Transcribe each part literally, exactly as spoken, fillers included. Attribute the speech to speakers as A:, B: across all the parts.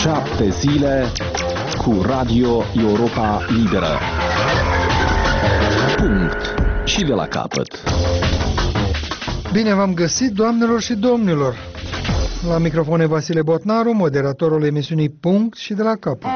A: Șapte zile cu Radio Europa Liberă. Punct. Și de la capăt.
B: Bine v-am găsit, doamnelor și domnilor. La microfon e Vasile Botnaru, moderatorul emisiunii Punct și de la capăt.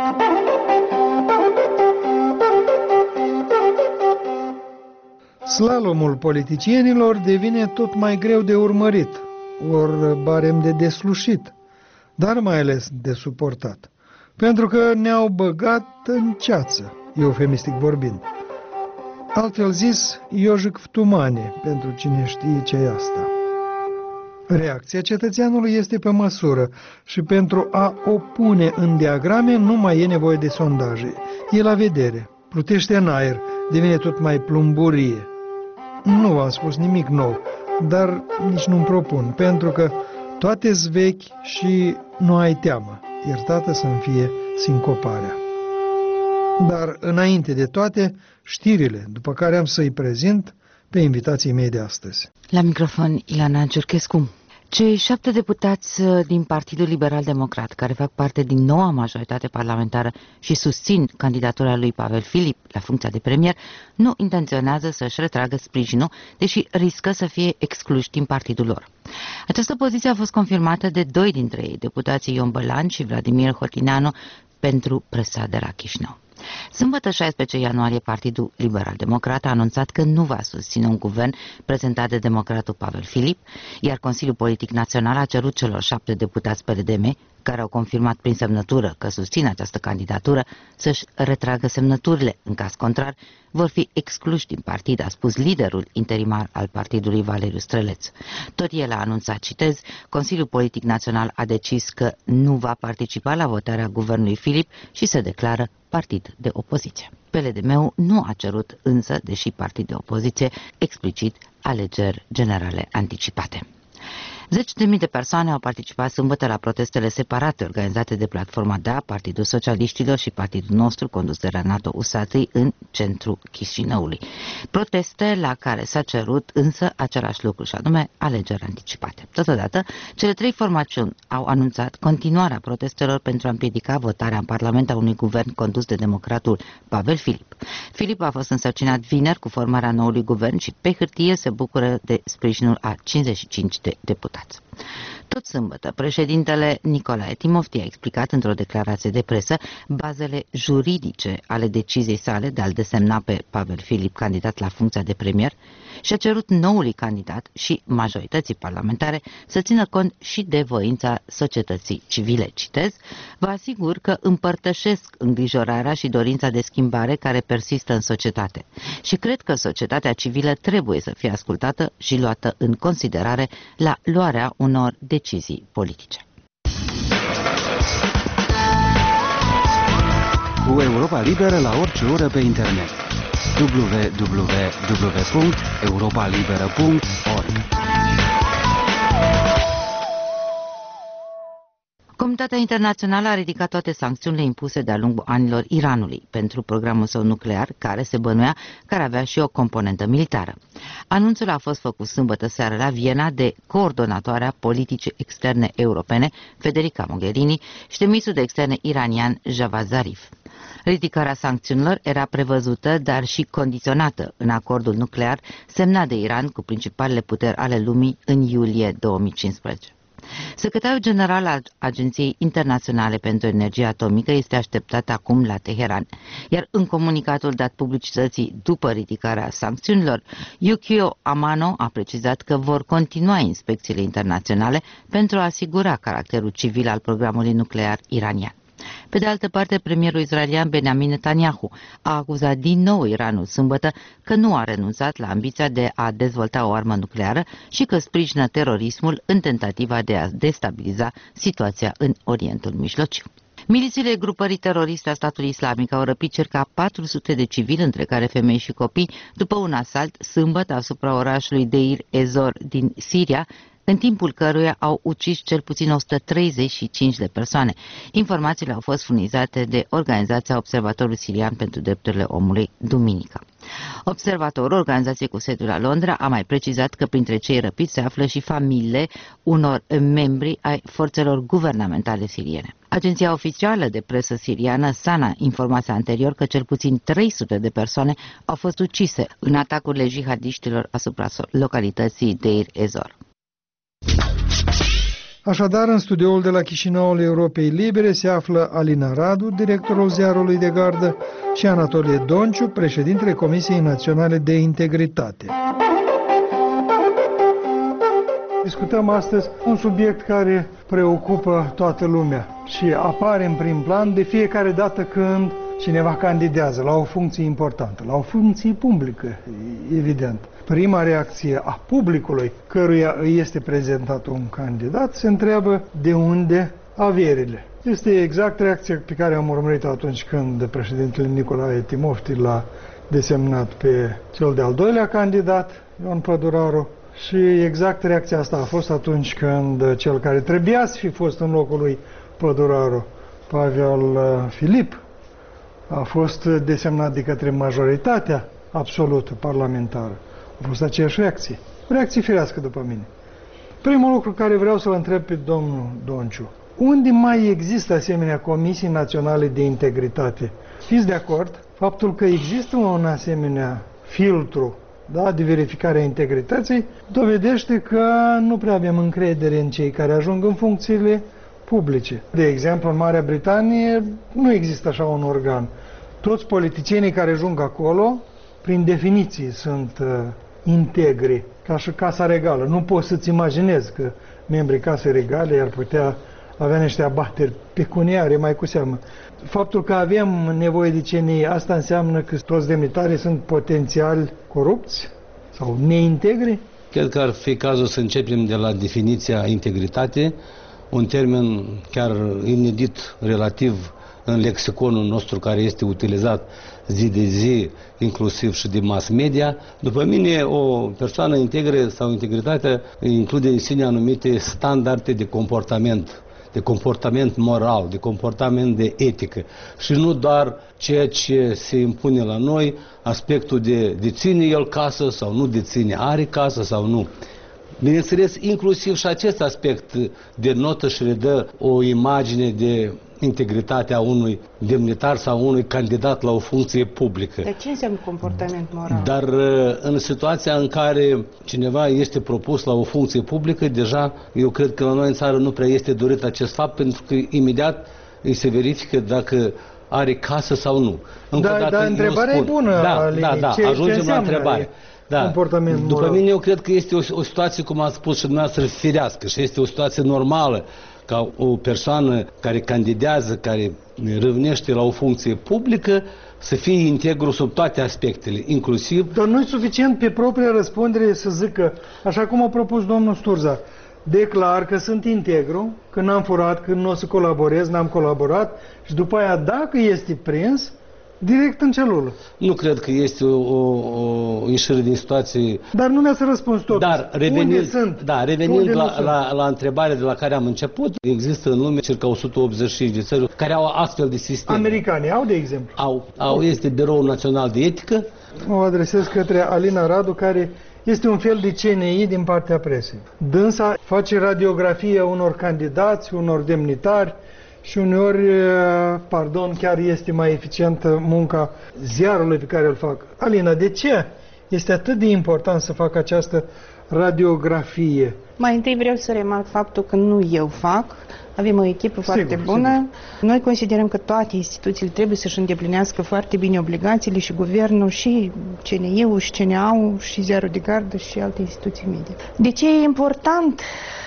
B: Slalomul politicienilor devine tot mai greu de urmărit, ori barem de deslușit, dar mai ales de suportat, pentru că ne-au băgat în ceață, eufemistic vorbind. Altfel zis, Iojic Vtumane, pentru cine știe ce e asta. Reacția cetățeanului este pe măsură și pentru a o pune în diagrame nu mai e nevoie de sondaje. E la vedere, plutește în aer, devine tot mai plumburie. Nu v-am spus nimic nou, dar nici nu-mi propun, pentru că toate-s vechi și nu ai teamă, iertată să-mi fie sincoparea. Dar înainte de toate, știrile, după care am să-i prezint pe invitații mei de astăzi.
C: La microfon, Ilana Giurchescu. Cei șapte deputați din Partidul Liberal Democrat, care fac parte din noua majoritate parlamentară și susțin candidatura lui Pavel Filip la funcția de premier, nu intenționează să-și retragă sprijinul, deși riscă să fie excluși din partidul lor. Această poziție a fost confirmată de doi dintre ei, deputații Ion Bălan și Vladimir Hotineanu, pentru presa de la Chișinău. Sâmbătă șaisprezece ianuarie, Partidul Liberal Democrat a anunțat că nu va susține un guvern prezentat de democratul Pavel Filip, iar Consiliul Politic Național a cerut celor șapte deputați P R D M, care au confirmat prin semnătură că susțin această candidatură, să-și retragă semnăturile. În caz contrar, vor fi excluși din partid, a spus liderul interimar al partidului, Valeriu Străleț. Tot el a anunțat, citez, Consiliul Politic Național a decis că nu va participa la votarea guvernului Filip și se declară partid de opoziție. P L D M-ul nu a cerut însă, deși partid de opoziție, explicit alegeri generale anticipate. Zeci de mii de persoane au participat sâmbătă la protestele separate organizate de Platforma D A, Partidul Socialiștilor și Partidul Nostru, condus de Renato Usatăi, în centrul Chișinăului. Proteste la care s-a cerut însă același lucru, și anume alegeri anticipate. Totodată, cele trei formațiuni au anunțat continuarea protestelor pentru a împiedica votarea în Parlament a unui guvern condus de democratul Pavel Filip. Filip a fost însărcinat vineri cu formarea noului guvern și pe hârtie se bucură de sprijinul a cincizeci și cinci de deputați. Tot sâmbătă, președintele Nicolae Timofti a explicat într-o declarație de presă bazele juridice ale deciziei sale de a-l desemna pe Pavel Filip candidat la funcția de premier și a cerut noului candidat și majorității parlamentare să țină cont și de voința societății civile. Citez, vă asigur că împărtășesc îngrijorarea și dorința de schimbare care persistă în societate și cred că societatea civilă trebuie să fie ascultată și luată în considerare la luarea unor decizii politice.
A: Cu Europa Liberă la orice oră pe internet. w w w punct europa liberă punct org.
C: Comunitatea internațională a ridicat toate sancțiunile impuse de-a lungul anilor Iranului pentru programul său nuclear, care se bănuia că ar avea și o componentă militară. Anunțul a fost făcut sâmbătă seară la Viena de coordonatoarea politicii externe europene, Federica Mogherini, și de ministrul de externe iranian, Javad Zarif. Ridicarea sancțiunilor era prevăzută, dar și condiționată în acordul nuclear semnat de Iran cu principalele puteri ale lumii în iulie două mii cincisprezece. Secretarul general al Agenției Internaționale pentru Energie Atomică este așteptat acum la Teheran, iar în comunicatul dat publicității după ridicarea sancțiunilor, Yukio Amano a precizat că vor continua inspecțiile internaționale pentru a asigura caracterul civil al programului nuclear iranian. Pe de altă parte, premierul israelian Benjamin Netanyahu a acuzat din nou Iranul sâmbătă că nu a renunțat la ambiția de a dezvolta o armă nucleară și că sprijină terorismul în tentativa de a destabiliza situația în Orientul Mijlociu. Milițiile grupării teroriste a statului islamic au răpit circa patru sute de civili, între care femei și copii, după un asalt sâmbătă asupra orașului Deir ez-Zor din Siria, în timpul căruia au ucis cel puțin o sută treizeci și cinci de persoane. Informațiile au fost furnizate de Organizația Observatorul Sirian pentru Drepturile Omului duminică. Observatorul, organizației cu sediul la Londra, a mai precizat că printre cei răpiți se află și familiile unor membri ai forțelor guvernamentale siriene. Agenția oficială de presă siriană SANA informase anterior că cel puțin trei sute de persoane au fost ucise în atacurile jihadiștilor asupra localității Deir ez-Zor.
B: Așadar, în studioul de la Chișinăul Europei Libere se află Alina Radu, directorul ziarului de gardă, și Anatolie Donciu, președintele Comisiei Naționale de Integritate. Discutăm astăzi un subiect care preocupă toată lumea și apare în prim plan de fiecare dată când cineva candidează la o funcție importantă, la o funcție publică, evident. Prima reacție a publicului căruia îi este prezentat un candidat se întreabă de unde averile. Este exact reacția pe care am urmărit atunci când președintele Nicolae Timofti l-a desemnat pe cel de-al doilea candidat, Ion Păduraru, și exact reacția asta a fost atunci când cel care trebuia să fi fost în locul lui Păduraru, Pavel Filip, a fost desemnat de către majoritatea absolută parlamentară. A fost aceeași reacție. Reacție firească după mine. Primul lucru care vreau să-l întreb pe domnul Donciu. Unde mai există asemenea Comisii Naționale de Integritate? Fiți de acord? Faptul că există un asemenea filtru, da, de verificare a integrității dovedește că nu prea avem încredere în cei care ajung în funcțiile publice. De exemplu, în Marea Britanie nu există așa un organ. Toți politicienii care ajung acolo, prin definiție, sunt uh, integri, ca și Casa Regală. Nu poți să-ți imaginezi că membrii Casei Regale ar putea avea niște abateri pecuniare, mai cu seamă. Faptul că avem nevoie de C N I, asta înseamnă că toți demnitarii sunt potențial corupți sau neintegri?
D: Cred că ar fi cazul să începem de la definiția integritate, un termen chiar inedit relativ în lexiconul nostru care este utilizat zi de zi, inclusiv și de mass media. După mine, o persoană integră sau integritatea include în sine anumite standarde de comportament, de comportament moral, de comportament de etică și nu doar ceea ce se impune la noi, aspectul de deține el casă sau nu deține, are casă sau nu. Bineînțeles, inclusiv și acest aspect denotă și redă o imagine de integritatea unui demnitar sau unui candidat la o funcție publică.
E: Dar ce înseamnă comportament moral?
D: Dar în situația în care cineva este propus la o funcție publică, deja eu cred că la noi în țară nu prea este dorit acest fapt, pentru că imediat îi se verifică dacă are casă sau nu. Încă
B: da, dar întrebarea e bună,
D: da,
B: Alini.
D: da, da,
B: ce,
D: ajungem
B: ce
D: la întrebare. Da.
B: Comportament moral.
D: După mine, eu cred că este o, o situație, cum ați spus și dumneavoastră, firească și este o situație normală ca o persoană care candidează, care râvnește la o funcție publică, să fie integru sub toate aspectele, inclusiv...
B: Dar nu e suficient pe propria răspundere să zică, așa cum a propus domnul Sturza, declar că sunt integru, că n-am furat, că nu o să colaborez, n-am colaborat și după aia, dacă este prins, direct în celulă.
D: Nu cred că este o, o, o ieșire din situație...
B: Dar nu mi-ați răspuns tot.
D: Dar revenind,
B: unde sunt?
D: Da, revenind
B: unde
D: la, la, la întrebarea de la care am început, există în lume circa o sută optzeci și cinci de țări care au astfel de sisteme.
B: Americanii au, de exemplu?
D: Au, au este Biroul Național de Etică.
B: Mă adresez către Alina Radu, care este un fel de C N I din partea presei. Dânsa face radiografie unor candidați, unor demnitari, și uneori, pardon, chiar este mai eficientă munca ziarului pe care îl fac. Alina, de ce este atât de important să fac această radiografie?
E: Mai întâi vreau să remarc faptul că nu eu fac, avem o echipă
B: sigur,
E: foarte bună. Sigur. Noi considerăm că toate instituțiile trebuie să-și îndeplinească foarte bine obligațiile, și guvernul, și C N I-ul, și C N A-ul, și ziarul de gardă, și alte instituții medii. De ce e important?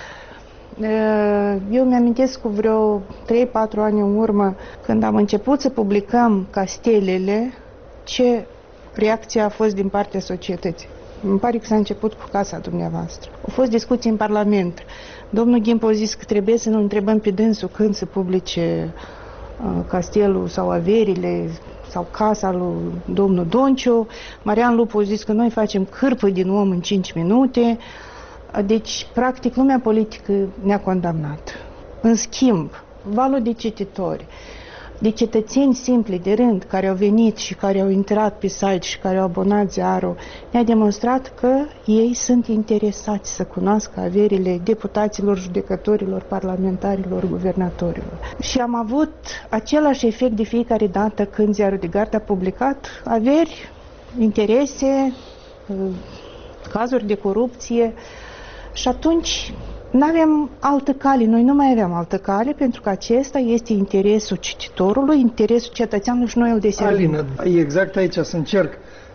E: Eu mi-amintesc cu vreo trei patru ani în urmă, când am început să publicăm castelele, ce reacție a fost din partea societății. Îmi pare că s-a început cu casa dumneavoastră. Au fost discuții în Parlament. Domnul Ghimpo a zis că trebuie să nu întrebăm pe dânsul când să publice uh, castelul sau averile sau casa lui domnul Donciu. Marian Lupu a zis că noi facem cârpă din om în cinci minute. Deci, practic, lumea politică ne-a condamnat. În schimb, valul de cititori, de cetățeni simpli, de rând, care au venit și care au intrat pe site și care au abonat ziarul, ne-a demonstrat că ei sunt interesați să cunoască averile deputaților, judecătorilor, parlamentarilor, guvernatorilor. Și am avut același efect de fiecare dată când Ziarul de Gardă a publicat averi, interese, cazuri de corupție și atunci nu avem altă cale, noi nu mai avem altă cale, pentru că acesta este interesul cititorului, interesul cetățeanului și noi îl deservim.
B: Alina, exact aici să încerc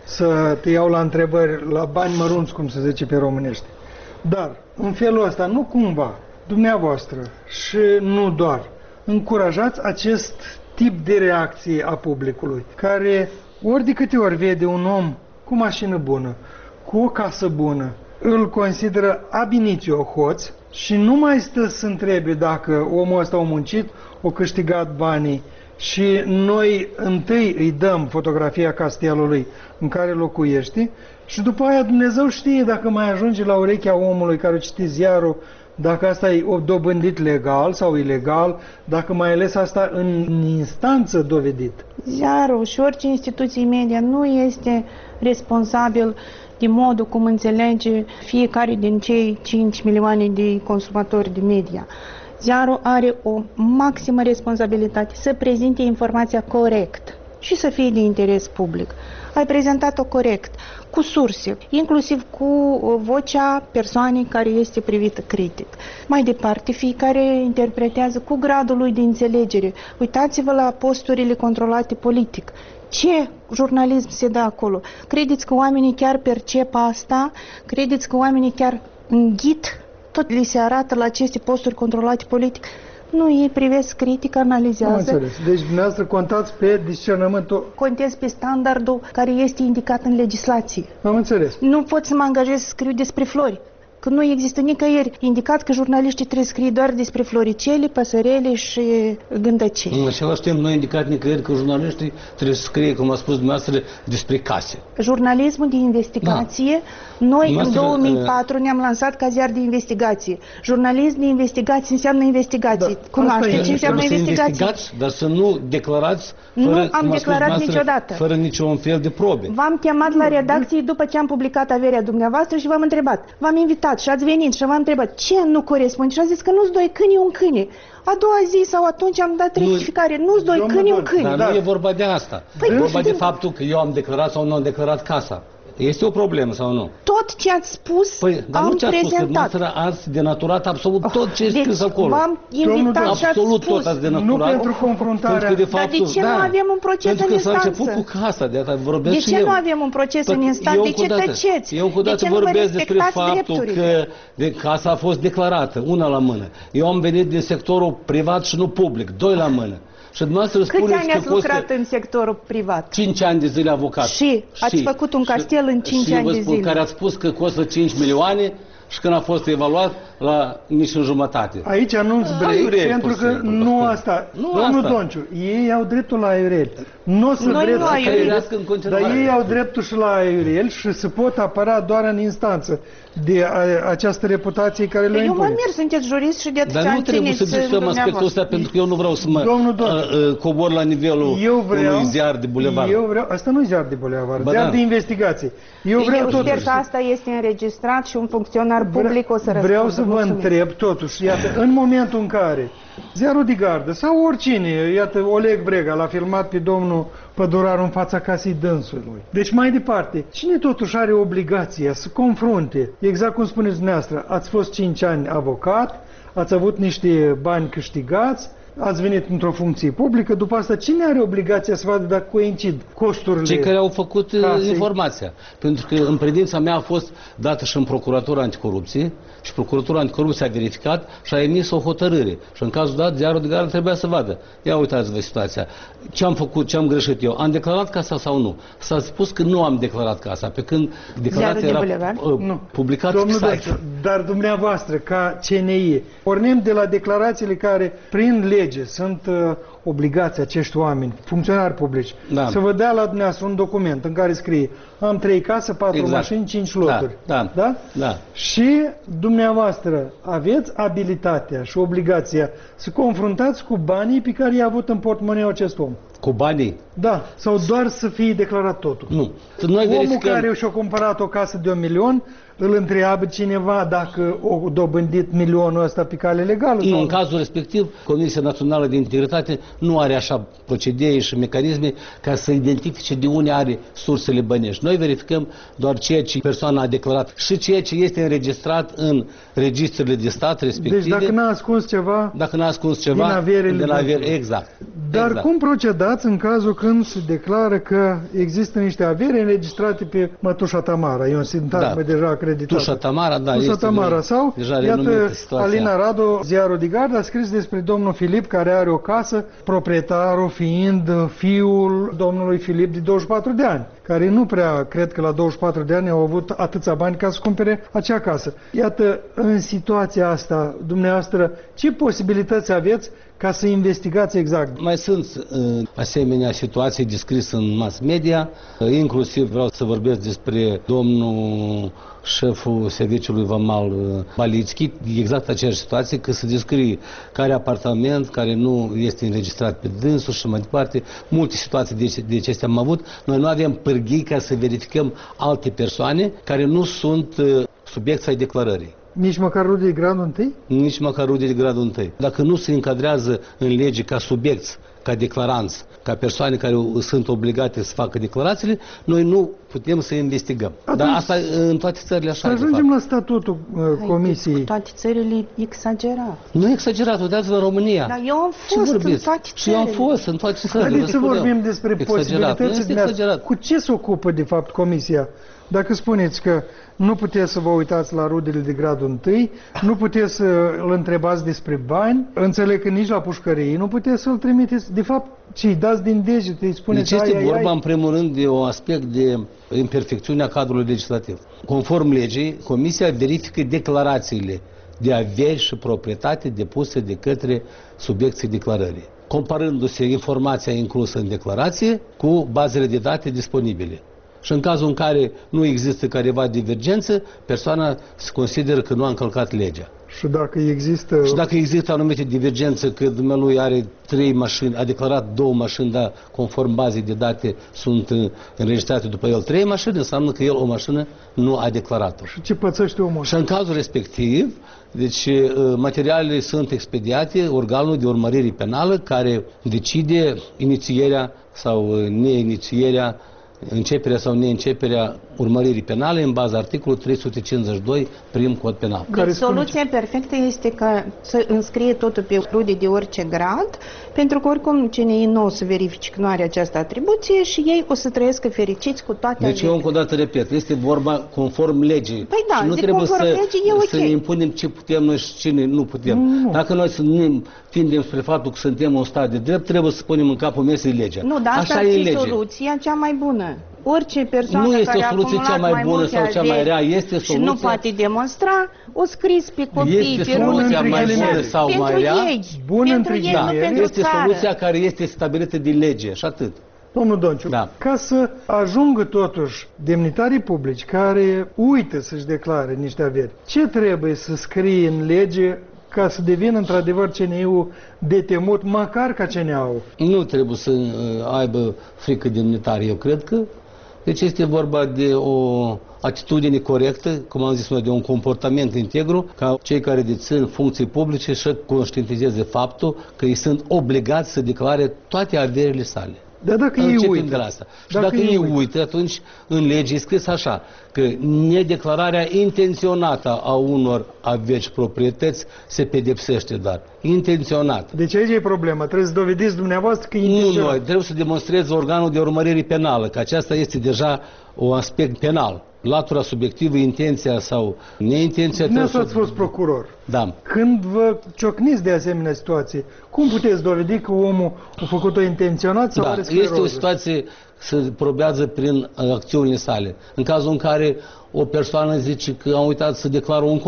B: să te iau la întrebări, la bani mărunți, cum se zice pe românește. Dar, în felul ăsta, nu cumva, dumneavoastră și nu doar, încurajați acest tip de reacție a publicului, care ori de câte ori vede un om cu mașină bună, cu o casă bună, îl consideră ab initio hoț și nu mai stă să întrebe dacă omul ăsta a muncit, a câștigat banii și noi întâi îi dăm fotografia castelului în care locuiește și după aia Dumnezeu știe dacă mai ajunge la urechea omului care citi ziarul, dacă asta e dobândit legal sau ilegal, dacă mai ales asta în instanță dovedit.
E: Ziarul și orice instituție media nu este responsabil de modul cum înțelege fiecare din cei cinci milioane de consumatori de media. Ziarul are o maximă responsabilitate să prezinte informația corect și să fie de interes public. Ai prezentat-o corect, cu surse, inclusiv cu vocea persoanei care este privită critic. Mai departe, fiecare interpretează cu gradul lui de înțelegere. Uitați-vă la posturile controlate politic. Ce jurnalism se dă acolo? Credeți că oamenii chiar percep asta? Credeți că oamenii chiar înghit tot li se arată la aceste posturi controlate politic? Nu, ei privesc critic, analizează.
B: Nu înțeles. Deci dumneavoastră contați pe discernământul...
E: Contez pe standardul care este indicat în legislație.
B: Am înțeles.
E: Nu pot să mă angajez să scriu despre flori. Că nu există nicăieri indicat că jurnaliștii trebuie să scrie doar despre floricele, păsărele și gândăcei.
D: În același timp, nu a indicat nicăieri că jurnaliștii trebuie să scrie, cum a spus dumneavoastră, despre case.
E: Jurnalismul de investigație, da. Noi dumneavoastră, în două mii patru ne-am lansat ca ziar de investigație. Jurnalism de investigație înseamnă investigație. Da. Cunoașteți ce înseamnă investigație?
D: Dar să nu declarați fără,
E: nu am declarat niciodată.
D: Fără niciun fel de probe.
E: V-am chemat la redacție după ce am publicat averea dumneavoastră și v-am întrebat. V-am invitat și ați venit și v-am întrebat ce nu corespunde și a zis că nu-s doi câini, un câine. A doua zi sau atunci am dat rectificare, nu, nu-s doi câini, un câine.
D: Dar da. Nu e vorba de asta. Păi e vorba de faptul că eu am declarat sau nu am declarat casa. Este o problemă sau nu?
E: Tot ce ați spus
D: păi, dar
E: am
D: nu ce ați
E: prezentat.
D: Spus, că ați denaturat absolut oh, tot ce e
E: deci
D: scris acolo.
E: v-am invitat și ați
D: absolut
E: spus.
D: Tot ați denaturat.
B: Nu pentru confruntarea.
D: Pentru de faptul,
E: dar de ce
D: da,
E: nu avem un proces în instanță?
D: Pentru că s-a început cu casa, de asta vorbesc
E: De
D: și
E: ce
D: eu.
E: nu avem un proces
D: Păi,
E: în instanță? De ce
D: dată,
E: tăceți?
D: Eu cu dată vorbesc despre faptul că de casa a fost declarată, una la mână. Eu am venit din sectorul privat și nu public, doi la mână. Și dumneavoastră
E: câți ani ați
D: că
E: lucrat
D: costă
E: în sectorul privat?
D: cinci ani de zile avocat.
E: Și ați și, făcut un castel în cinci ani de zile.
D: Care ați spus că costă cinci milioane și când a fost evaluat la nici în jumătate.
B: Aici nu-ți vrei, pentru că nu asta.
D: Nu
B: Domnul
D: asta.
B: Donciu, ei au dreptul la aiureli. Nu o să
E: Noi
B: dreptul
E: nu aiureli.
B: Dar ei au dreptul și la aiureli și se pot apăra doar în instanță de a, această reputație care le impune.
E: Eu mă mir, sunteți jurist și de atâția
D: Dar nu
E: ani
D: trebuie să discutăm aspectul ăsta pentru că eu nu vreau să mă uh, cobor la nivelul
B: eu vreau,
D: unui ziar de bulevard.
B: Eu vreau, asta nu e ziar de bulevard,
D: ba
B: ziar
D: da.
B: de investigație. Eu, vreau
E: eu
B: totuși,
E: sper că asta este înregistrat și un funcționar public o să răspundă.
B: Vreau să vă întreb totuși, iată, în momentul în care Ziarul de Gardă sau oricine, iată, Oleg Brega l-a filmat pe domnul Păduraru în fața casei dânsului. Deci mai departe, cine totuși are obligația să confrunte, exact cum spuneți dumneavoastră, ați fost cinci ani avocat, ați avut niște bani câștigați, ați venit într-o funcție publică, după asta cine are obligația să vadă dacă coincid costurile?
D: Cei care au făcut
B: casei?
D: Informația. Pentru că în predința mea a fost dată și în Procuratura Anticorupție și Procuratura Anticorupție a verificat și a emis o hotărâre. Și în cazul dat, Ziarul de Gardă trebuia să vadă. Ia uitați-vă situația. Ce am făcut, ce am greșit eu? Am declarat casa sau nu? S-a spus că nu am declarat casa, pe când declarația
E: Ziarul de
D: era uh, publicată
B: Domnul
D: pe site.
B: Donciu, dar dumneavoastră, ca C N I, pornim de la declarațiile care, prin lege, sunt uh, obligația acești oameni, funcționari publici,
D: Da.
B: să vă dea la dumneavoastră un document în care scrie am trei case, patru
D: Exact.
B: mașini, cinci loturi.
D: Da, da,
B: Da?
D: da.
B: Și dumneavoastră aveți abilitatea și obligația să confruntați cu banii pe care i-a avut în portmoneu acest om.
D: Cu banii?
B: Da, sau doar să fie declarat totul.
D: Nu. Noi
B: Omul
D: verificăm...
B: care și-a cumpărat o casă de un milion, îl întreabă cineva dacă o dobândit milionul ăsta pe cale legală?
D: Nu,
B: sau
D: în cazul respectiv, Comisia Națională de Integritate nu are așa procedee și mecanisme ca să identifice de unde are sursele bănești. Noi verificăm doar ceea ce persoana a declarat și ceea ce este înregistrat în registrele de stat respective.
B: Deci dacă n-a ascuns ceva,
D: dacă n-a ascuns ceva,
B: din averele
D: de la avere,
B: dânsului.
D: exact.
B: dar
D: exact.
B: cum procedați în cazul când se declară că există niște avere înregistrate pe mătușa Tamara? E un sintagmă
D: Da.
B: deja acreditată.
D: Tușa Tamara, da,
B: Tușa
D: este
B: Tamara.
D: deja-
B: Sau,
D: deja
B: iată,
D: renumită situația.
B: Alina Radu, ziarul de gard, a scris despre domnul Filip, care are o casă, proprietarul fiind fiul domnului Filip de douăzeci și patru de ani, care nu prea cred că la douăzeci și patru de ani au avut atâția bani ca să cumpere acea casă. Iată, în situația asta, dumneavoastră, ce posibilități aveți ca să investigați exact?
D: Mai sunt uh, asemenea situații descrise în mass media, uh, inclusiv vreau să vorbesc despre domnul șeful serviciului vamal uh, Balițchi, exact aceeași situație, că se descrie care apartament, care nu este înregistrat pe dânsul și mai departe. Multe situații de, de acestea am avut. Noi nu avem pârghii ca să verificăm alte persoane care nu sunt uh, subiecți ai declarării.
B: Nici măcar rude de gradul întâi?
D: Nici măcar rude de gradul întâi. Dacă nu se încadrează în lege ca subiecți, ca declaranți, ca persoane care sunt obligate să facă declarațiile, noi nu putem să investigăm.
B: Atunci,
D: Dar asta în toate țările așa.
B: Să
D: e, de
B: ajungem
D: fapt.
B: la statutul uh,
E: Hai,
B: comisiei.
E: cu toate țările exagerat.
D: Nu e exagerat, uitați-vă în România.
E: Dar eu am
D: Ce
E: fost în
D: vorbiți?
E: toate
D: Și eu am
E: țările.
D: fost în toate țările.
B: Haideți
D: vă
B: să
D: spun eu.
B: vorbim despre
D: Exagerat. Nu
B: posibilitățile
D: este
B: dumneavoastră.
D: exagerat.
B: Cu ce se ocupă, de fapt, comisia? Dacă spuneți că nu puteți să vă uitați la rudele de gradul întâi, nu puteți să îl întrebați despre bani, înțeleg că nici la pușcării nu puteți să-l trimiteți, de fapt, ce îi dați din degete, îi spuneți
D: Deci este
B: ai, ai,
D: vorba,
B: ai.
D: în primul rând, de un aspect de imperfecțiune a cadrului legislativ. Conform legii, Comisia verifică declarațiile de averi și proprietate depuse de către subiecții declarării, comparându-se informația inclusă în declarație cu bazele de date disponibile. Și în cazul în care nu există careva divergență, persoana se consideră că nu a încălcat legea.
B: Și dacă există...
D: Și dacă există anumite divergențe, că dumnealui are trei mașini, a declarat două mașini, dar conform bazei de date sunt uh, înregistrate după el trei mașini, înseamnă că el o mașină nu a declarat-o.
B: Și ce pățește omul?
D: Și în cazul respectiv, deci uh, materialele sunt expediate organul de urmărire penală care decide inițierea sau uh, neinițierea, începerea sau neînceperea urmăririi penale în baza articolului trei sute cincizeci și doi prim cod penal.
B: Care
E: Deci
B: spune
E: soluția perfectă este ca să înscrie totul pe rude de orice grad, pentru că oricum cine e nou să verifice că nu are această atribuție și ei o să trăiască fericiți cu toate
D: Deci eu
E: averile.
D: încă o dată repet, este vorba conform legii.
E: Păi da,
D: și nu
E: zic
D: trebuie
E: conform
D: să,
E: legii, e ok.
D: să ne impunem ce putem noi și cine nu putem.
B: Nu.
D: Dacă noi să ne tindem spre faptul că suntem un stat de drept, trebuie să punem în capul mesei legea.
E: Nu, dar asta
D: Așa
E: ar
D: e
E: fi
D: lege.
E: soluția cea mai bună. Orice persoană
D: Nu este
E: care
D: o
E: a
D: soluție
E: acumulat
D: cea mai bună
E: multe
D: sau cea mai
E: averi
D: rea, este
E: și nu
D: soluția-
E: poate demonstra, o scris pe copii,
D: Este
E: pe
D: soluția
E: rude,
B: mai
E: pe
B: bună
E: așa,
D: sau
E: pentru
D: mai rea?
E: ei,
B: Bună
E: pentru
B: între
E: ei,
B: ghilimele.
E: nu pentru
D: Este
E: țară.
D: soluția care este stabilită din lege și atât.
B: Domnul Donciu,
D: Da.
B: ca să ajungă totuși demnitarii publici care uită să-și declare niște averi, ce trebuie să scrie în lege ca să devină într-adevăr C N I-ul de temut, măcar ca C N A-ul?
D: Nu trebuie să uh, aibă frică demnitari, eu cred că. Deci este vorba de o atitudine corectă, cum am zis noi, de un comportament integru, ca cei care dețin funcții publice să conștientizeze faptul că ei sunt obligați să declare toate averile sale.
B: Dar dacă ei
D: Începem
B: uită,
D: de la asta. Și dacă, dacă ei uită. uită, atunci în lege e scris așa, că nedeclararea intenționată a unor averi și proprietăți se pedepsește, dar intenționat.
B: Deci aici e problema. Trebuie să dovediți dumneavoastră că e
D: Nu
B: intenționat.
D: noi, trebuie să demonstreze organul de urmărire penală, că aceasta este deja un aspect penal. Latura subiectivă, intenția sau neintenția...
B: Dumneavoastră ați
D: trebuie
B: fost procuror.
D: Da.
B: Când vă ciocniți de asemenea situație, cum puteți dovedi că omul a făcut-o intenționat sau
D: Da,
B: are scleroză?
D: este o situație se probează prin acțiunile sale. În cazul în care o persoană zice că am uitat să declară un cont,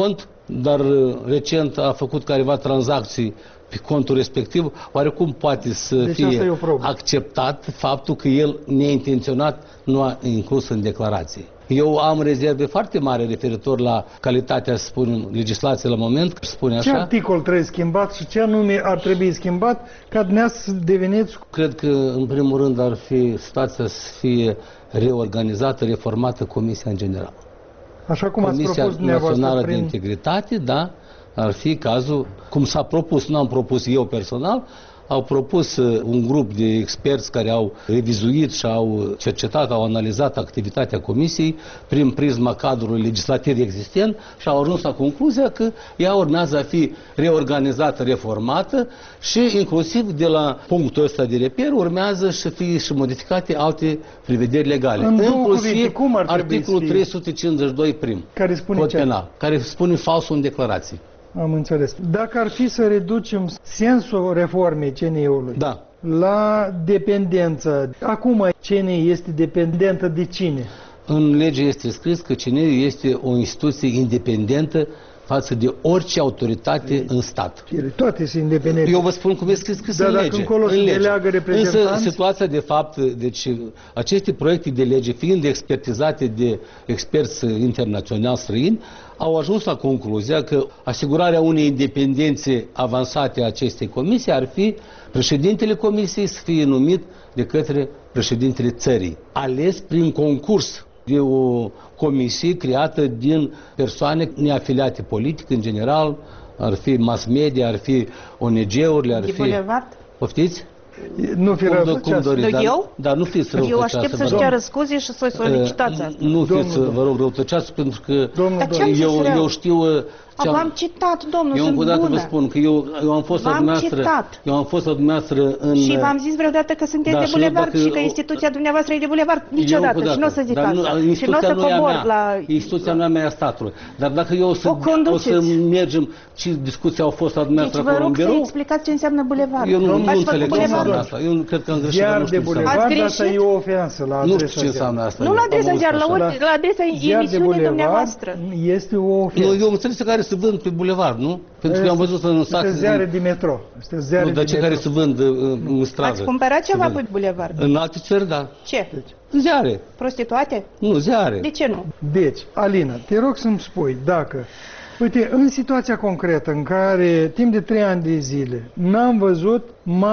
D: dar recent a făcut careva tranzacții pe contul respectiv, oarecum poate să
B: deci
D: fie acceptat faptul că el neintenționat nu a inclus în declarație. Eu am rezerve foarte mari referitor la calitatea, să spunem, legislației la moment, spune așa.
B: Ce articol trebuie schimbat și ce anume ar trebui schimbat ca dumneavoastră să deveniți?
D: Cred că, în primul rând, ar fi situația să fie reorganizată, reformată Comisia în general.
B: Așa cum
D: Comisia
B: ați propus dumneavoastră
D: Națională
B: prin...
D: de Integritate, da, ar fi cazul, cum s-a propus, nu am propus eu personal, au propus un grup de experți care au revizuit și au cercetat, au analizat activitatea Comisiei prin prisma cadrului legislativ existent și au ajuns la concluzia că ea urmează a fi reorganizată, reformată și inclusiv de la punctul ăsta de reper urmează să fie și modificate alte prevederi legale.
B: În
D: inclusiv
B: cum ar
D: articolul trei sute cincizeci și doi prim,
B: care spune
D: cod
B: ce?
D: penal, care spune falsul în declarații.
B: Am înțeles. Dacă ar fi să reducem sensul reformei C N I-ului
D: da.
B: la dependență, acum C N I este dependentă de cine?
D: În lege este scris că C N I este o instituție independentă față de orice autoritate Ei, în stat.
B: Ele toate sunt independente.
D: Eu vă spun cum este scris
B: da,
D: în
B: dacă
D: lege.
B: Încolo
D: în lege.
B: Însă
D: situația de fapt, deci aceste proiecte de lege, fiind expertizate de experți internaționali străini, au ajuns la concluzia că asigurarea unei independențe avansate a acestei comisii ar fi președintele comisiei să fie numit de către președintele țării, ales prin concurs de o comisie creată din persoane neafiliate politic, în general, ar fi mass media, ar fi O N G-urile, ar
E: de
D: fi...
E: Bulevard?
D: Poftiți?
B: Nu fi rău
D: cum doriți, dar,
E: eu?
D: dar nu fiți rău.
E: Eu aștept să-și ceară scuze și să-i solicitați asta.
D: Nu fiți, vă rog, răutăceați, pentru că
B: domnul,
D: eu, eu știu...
E: V-am citat, domnul,
D: eu
E: sunt bună.
D: Eu încă o dată vă spun că eu, eu am fost la dumneavoastră... Eu am fost la dumneavoastră în...
E: Și v-am zis vreodată că sunteți
D: da,
E: de bulevard și,
D: și
E: că instituția dumneavoastră e de bulevard. Niciodată. Și nu o să zic asta. Și nu o să cobor la...
D: Instituția nu e a mea, a statului. Dar dacă eu o să, o să mergem ce discuții au fost la dumneavoastră
E: deci
D: acolo în birou...
E: Deci vă rog să explicați ce înseamnă bulevard.
D: Eu nu, nu înțeleg ce înseamnă asta. Eu cred că am greșit.
B: Ziar de bulevard, asta e o ofensă la adresa.
D: Nu știu ce înseamnă asta.
E: Nu la adresa ziar, la adresa emisiunii dumneavoastră.
B: Este o ofensă.
D: Nu, eu înțeleg care se vând pe bulevard, nu? Pentru că eu am văzut în sat...
B: Este ziare de metro. Este ziare
D: nu, dar ce care se vând în stradă.
E: Ați cumpărat ceva pe bulevard?
D: În alte țări, da.
E: Ce?
B: Deci.
D: Ziare.
E: Prostituate?
D: Nu, ziare.
E: De ce nu?
B: Deci, Alina, te rog să-mi spui dacă... Uite, în situația concretă în care timp de trei ani de zile n-am văzut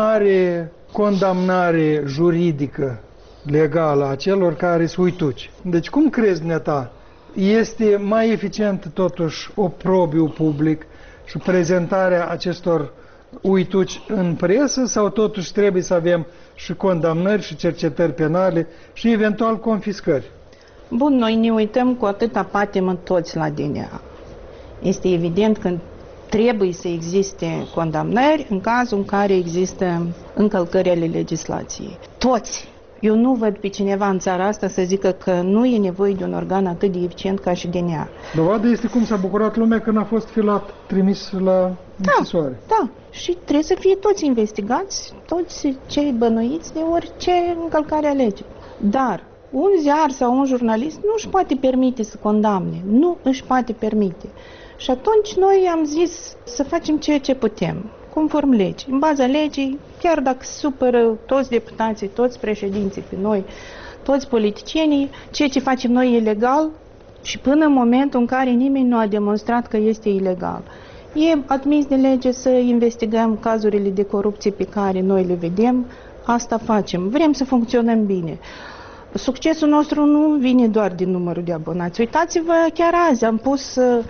B: mare condamnare juridică legală a celor care sunt uituci. Deci cum crezi, neta, este mai eficient totuși oprobiul public și prezentarea acestor uituci în presă sau totuși trebuie să avem și condamnări și cercetări penale și eventual confiscări?
E: Bun, noi ne uităm cu atâta patimă toți la D N A. Este evident că trebuie să existe condamnări în cazul în care există încălcări ale legislației. Toți. Eu nu văd pe cineva în țara asta să zică că nu e nevoie de un organ atât de eficient ca și D N A.
B: Dovadă este cum s-a bucurat lumea când a fost filat, trimis la închisoare.
E: Da, da. Și trebuie să fie toți investigați, toți cei bănuiți de orice încălcare a legii. Dar un ziar sau un jurnalist nu își poate permite să condamne. Nu își poate permite. Și atunci noi am zis să facem ceea ce putem, conform legii. În baza legii, chiar dacă supără toți deputații, toți președinții pe noi, toți politicienii, ceea ce facem noi e legal și până în momentul în care nimeni nu a demonstrat că este ilegal. E admis de lege să investigăm cazurile de corupție pe care noi le vedem, asta facem. Vrem să funcționăm bine. Succesul nostru nu vine doar din numărul de abonați. Uitați-vă, chiar azi am pus uh,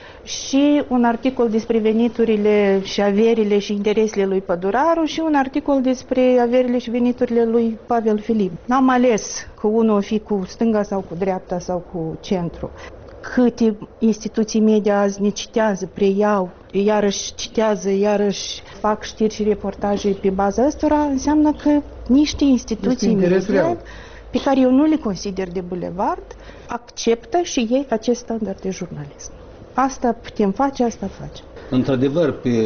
E: și un articol despre veniturile și averile și interesele lui Păduraru și un articol despre averile și veniturile lui Pavel Filip. N-am ales că unul o fi cu stânga sau cu dreapta sau cu centru. Câte instituții media azi ne citează, preiau, iarăși citează, iarăși fac știri și reportaje pe baza ăstora, înseamnă că niște instituții media pe care eu nu le consider de bulevard, acceptă și ei acest standard de jurnalism. Asta putem face, asta facem.
D: Într-adevăr, pe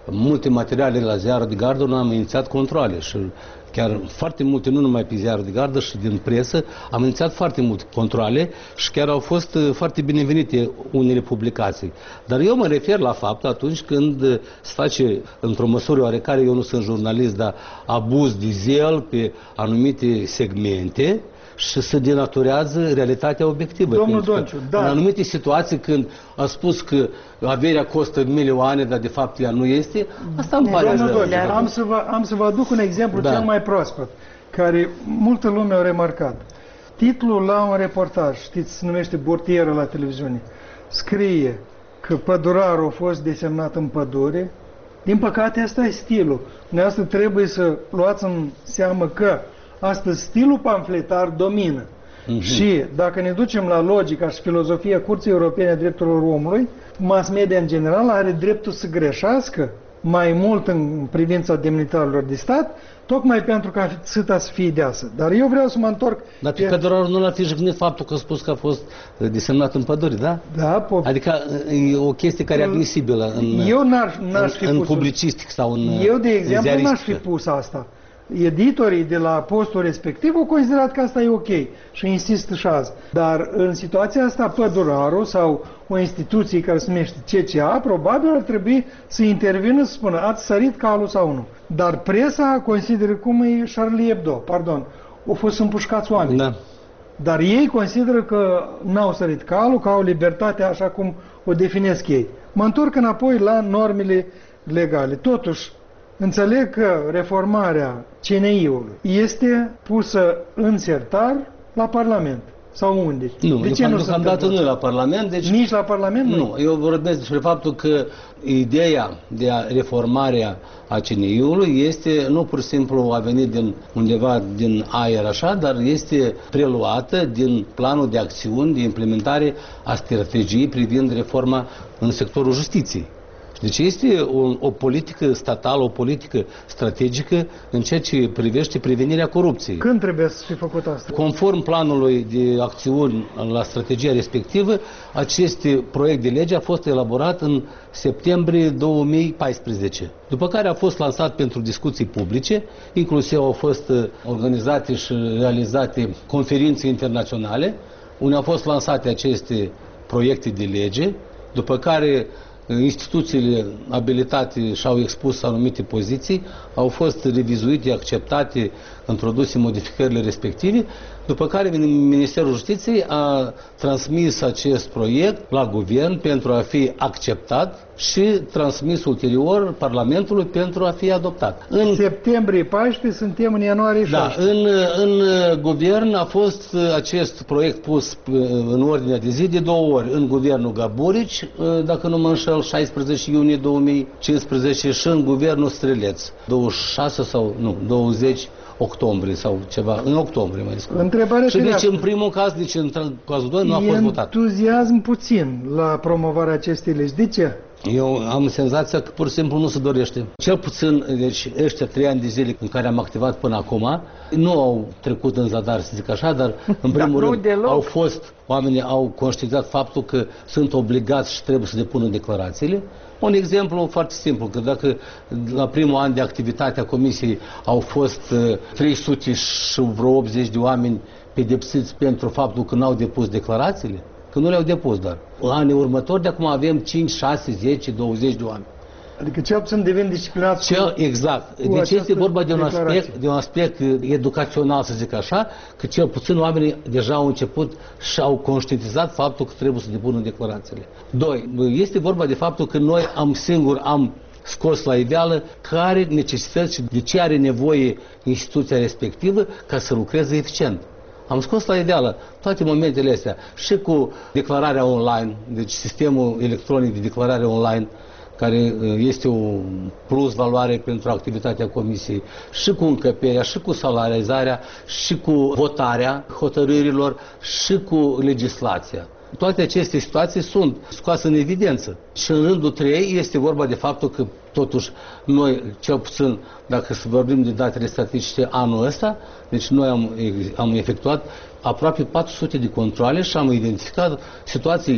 D: multe materiale la ziarul de gardă, noi am inițiat controale și chiar foarte multe, nu numai pe ziarul de gardă și din presă, am inițiat foarte multe controale și chiar au fost foarte binevenite unele publicații. Dar eu mă refer la fapt atunci când se face, într-o măsură oarecare, eu nu sunt jurnalist, dar abuz de zel pe anumite segmente și se denaturează realitatea obiectivă.
B: Domnul Donciu, da.
D: În anumite situații când a spus că averea costă milioane, dar de fapt ea nu este, asta îmi pare
B: Domnul
D: rău.
B: Donciu, am să, vă, am să vă aduc un exemplu
D: Da.
B: cel mai proaspăt, care multă lume a remarcat. Titlul la un reportaj, știți, se numește Bortieră la televiziune, scrie că pădurarul a fost desemnat în pădure. Din păcate, asta e stilul. Dumneavoastră trebuie să luați în seamă că astăzi stilul pamfletar domină. Uh-huh. Și dacă ne ducem la logica și filozofia Curții Europene a Drepturilor Omului, mass media în general are dreptul să greșească mai mult în privința demnitarilor de stat, tocmai pentru ca țâta să fie deasă. Dar eu vreau să mă întorc...
D: Dar pe pădurarul nu l-a fi jignit faptul că a spus că a fost desemnat în păduri, da?
B: Da, po-
D: Adică e o chestie care e admisibilă în,
B: eu n-aș, n-aș fi
D: în, în
B: pus
D: publicistic sau în
B: Eu, de exemplu, n-aș
D: ziaristică.
B: fi pus asta. Editorii de la postul respectiv au considerat că asta e ok și insist și azi. Dar în situația asta, pădurarul sau o instituție care se numește C C A, probabil ar trebui să intervină să spună ați sărit calul sau nu. Dar presa consideră cum e Charlie Hebdo, pardon, au fost împușcați oameni.
D: Da.
B: Dar ei consideră că n-au sărit calul, că au libertatea așa cum o definesc ei. Mă întorc înapoi la normele legale. Totuși, înțeleg că reformarea C N I-ului este pusă în sertar la Parlament. Sau unde?
D: Nu,
B: de ce nu se
D: deocamdată
B: întâmplă?
D: nu la Parlament, deci...
B: Nici la Parlament nu?
D: Nu, eu vorbesc despre faptul că ideea de a reformarea a C N I-ului este, nu pur și simplu a venit din undeva din aer așa, dar este preluată din planul de acțiuni, de implementare a strategiei privind reforma în sectorul justiției. Deci este o, o politică statală, o politică strategică în ceea ce privește prevenirea corupției.
B: Când trebuie să fie făcut asta?
D: Conform planului de acțiuni la strategia respectivă, acest proiect de lege a fost elaborat în septembrie două mii paisprezece, după care a fost lansat pentru discuții publice, inclusiv au fost organizate și realizate conferințe internaționale, unde au fost lansate aceste proiecte de lege, după care instituțiile abilitate și-au expus anumite poziții, au fost revizuite, acceptate, introduse modificările respective, după care Ministerul Justiției a transmis acest proiect la guvern pentru a fi acceptat și transmis ulterior Parlamentului pentru a fi adoptat.
B: În septembrie paisprezece, suntem în ianuarie șaisprezece.
D: Da, în, în guvern a fost acest proiect pus în ordinea de zi de două ori. În guvernul Gaburici, dacă nu mă înșel, șaisprezece iunie două mii cincisprezece și în guvernul Streleț, douăzeci și șase sau nu, douăzeci octombrie sau ceva, în octombrie mai scurt.
B: Întrebare
D: și deci
B: firească.
D: în primul caz, deci în cazul doi nu a fost votat.
B: Entuziasm puțin la promovarea acestei legi. De ce?
D: Eu am senzația că pur și simplu nu se dorește. Cel puțin, deci, ăștia trei ani de zile în care am activat până acum, nu au trecut în zadar, să zic așa, dar în primul rând au fost, oamenii au conștientizat faptul că sunt obligați și trebuie să depună declarațiile. Un exemplu foarte simplu, că dacă la primul an de activitate a Comisiei au fost trei sute și vreo optzeci de oameni pedepsiți pentru faptul că n-au depus declarațiile, că nu le-au depus, dar în anii următori de acum avem cinci, șase, zece, douăzeci de oameni.
B: Adică cel puțin devin disciplinați.
D: Cel, exact. Deci este vorba de un, aspect, de un aspect educațional, să zic așa, că cel puțin oamenii deja au început și au conștientizat faptul că trebuie să depună declarațiile. Doi, este vorba de faptul că noi am singur am scos la iveală care necesități și de ce are nevoie instituția respectivă ca să lucreze eficient. Am scos la iveală toate momentele astea și cu declararea online, deci sistemul electronic de declarare online, care este o plus valoare pentru activitatea Comisiei, și cu încăperea, și cu salarizarea, și cu votarea hotărârilor, și cu legislația. Toate aceste situații sunt scoase în evidență. Și în rândul trei este vorba de faptul că totuși noi, cel puțin dacă să vorbim de datele statistice anul ăsta, deci noi am, am efectuat aproape patru sute de controale și am identificat situații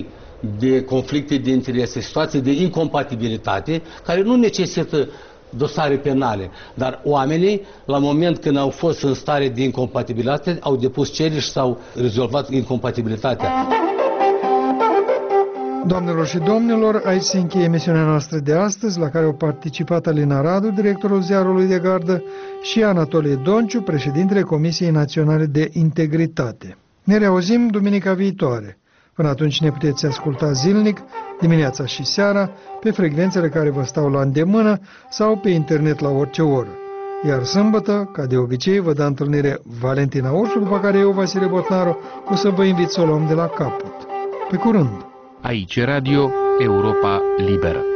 D: de conflicte de interese, situații de incompatibilitate, care nu necesită dosare penale, dar oamenii, la moment când au fost în stare de incompatibilitate, au depus cereri și s-au rezolvat incompatibilitatea.
B: Doamnelor și domnilor, aici se încheie emisiunea noastră de astăzi, la care au participat Alina Radu, directorul Ziarului de Gardă, și Anatolie Donciu, președintele Comisiei Naționale de Integritate. Ne reauzim duminica viitoare. Până atunci ne puteți asculta zilnic, dimineața și seara, pe frecvențele care vă stau la îndemână sau pe internet la orice oră. Iar sâmbătă, ca de obicei, vă dă întâlnire Valentina Ursu, după care eu, Vasile Botnaru, o să vă invit să o luăm de la capăt. Pe curând!
F: Aici Radio Europa Liberă.